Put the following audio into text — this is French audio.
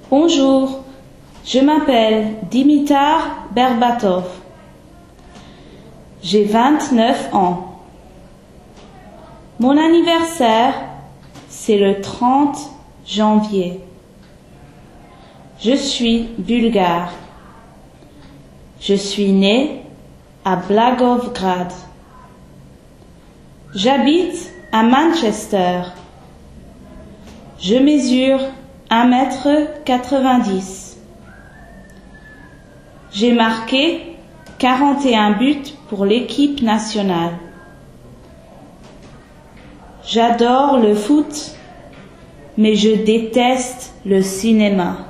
Bonjour, je m'appelle Dimitar Berbatov. J'ai 29 ans. Mon anniversaire, c'est le 30 janvier. Je suis bulgare. Je suis né à Blagoevgrad. J'habite à Manchester. Je mesure 1,90 m. J'ai marqué 41 buts pour l'équipe nationale. J'adore le foot, mais je déteste le cinéma.